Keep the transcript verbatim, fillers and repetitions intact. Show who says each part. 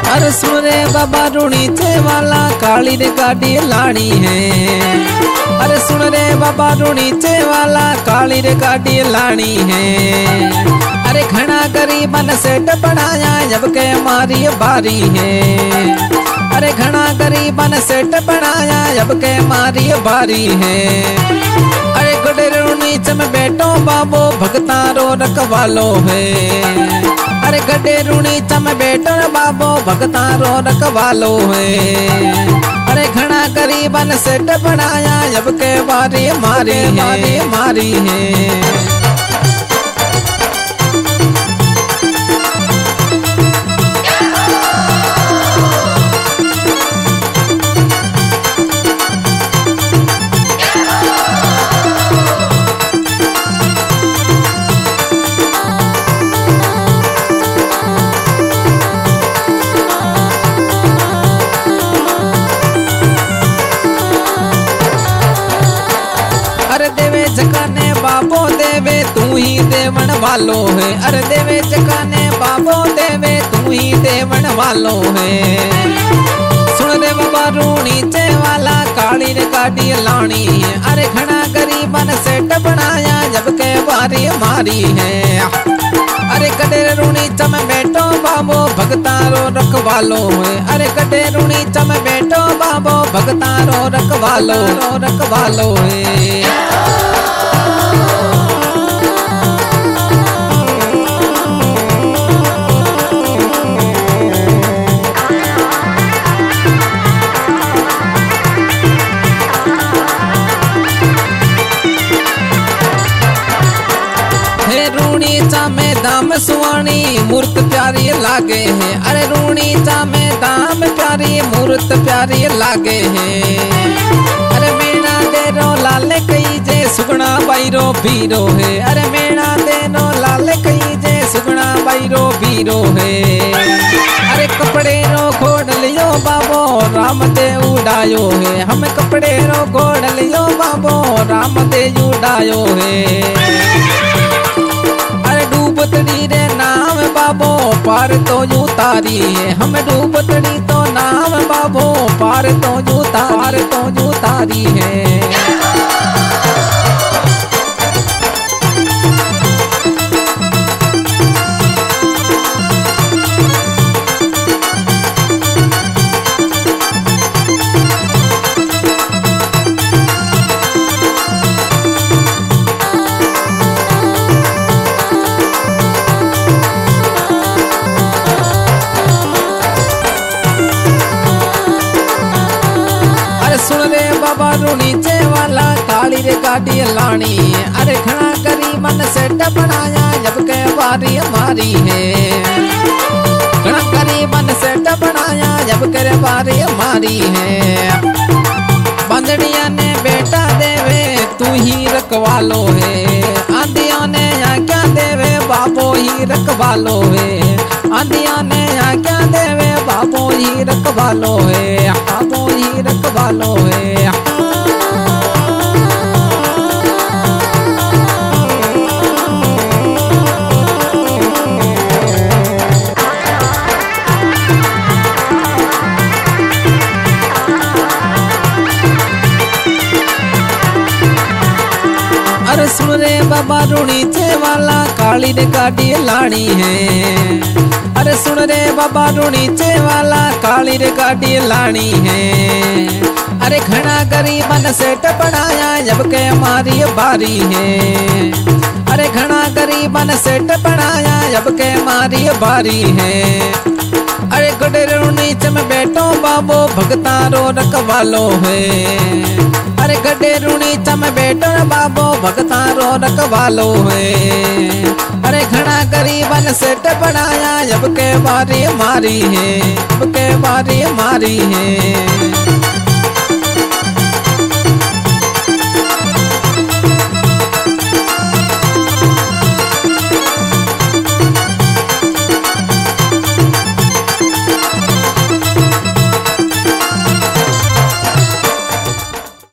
Speaker 1: अरे सुन रे बाबा रूणीचे वाला काली रे गाड़ी लानी है। अरे सुन रे बाबा रूणीचे वाला काली रे गाड़ी लानी है। अरे घना गरीबन सेठ बनाया जब के मारी बारी है। अरे घना गरीबन सेठ बनाया जब के मारी बारी है। अरे गुडे रूणीच में बैठो बाबो भगतारो रखवालो है। अरे गड्ढे रूणी चम बेटो बाबो भगतारो रखवालो है। अरे घना गरीबन सेठ बनाया जब के बारी मारी मारी मारी है। अरे देवे जकाने बाबो देवे तू ही देवन वालो है। अरे देवे जकाने बाबो देवे तू ही देवन वालो है। सुन रे बाबा रूणीचे वाला काली रे गाड़ी लानी है। अरे घना गरीबन सेठ बनाया जब के बारी मारी है। अरे कटे रूणी चम बैठो बाबो भगतारो रखवालो है। अरे कटे रूणी चम बैठो बाबो भगतारो रखवालो रखवालो है। रूणीचा में दाम सुवानी मूर्त प्यारी लागे है। अरे रूणीचा में दाम प्यारी मूर्त प्यारी लागे है। अरे मेना देरो लाल कई जे सुगना बाईरो बीरो है। अरे मेना देरो लाल कई जे सुगना बाईरो बीरो है। अरे कपड़े रो घोड़ लियो बाबो राम दे उड़ायो है। हम कपड़े रो घोड़ लियो बाबो राम दे उड़ायो है। डूबतड़ी रे नाम बाबो पार तो यू तारी है। हम डूबतड़ी तो नाम बाबो पार तो यू तार तो यू तारी है। सुन रे बाबा रूणीचे वाला काली रे गाड़ी लानी है। अरे घना गरीबन सेठ बनाया जब के बारी मारी है। घना गरीबन सेठ बनाया जब के बारी मारी है। बंदड़िया ने बेटा देवे तू ही रखवालो है। आंधिया ने आज्ञा देवे बाबो ही रखवालो है। आंधिया ने आज्ञा देवे बाबो ही रखवालो है। बाबो ही रखवालो है। अरे सुन रे बाबा रूणीचे वाला काली रे गाड़ी लानी है। अरे सुन रे बाबा रूणीचे वाला काली रे गाड़ी लानी है। अरे घना गरीबन सेठ बनाया जब के मारी बारी है। अरे घना गरीबन सेठ बनाया जब के मारी बारी है। अरे गुडे रूणीच में बैठो बाबो भगतारो रखवालो है। अरे गड्ढे रूणी चम बैठो बाबो भगतारो रखवालो है। अरे घना गरीबन सेठ बनाया जब के बारी मारी है। जब के बारी मारी है।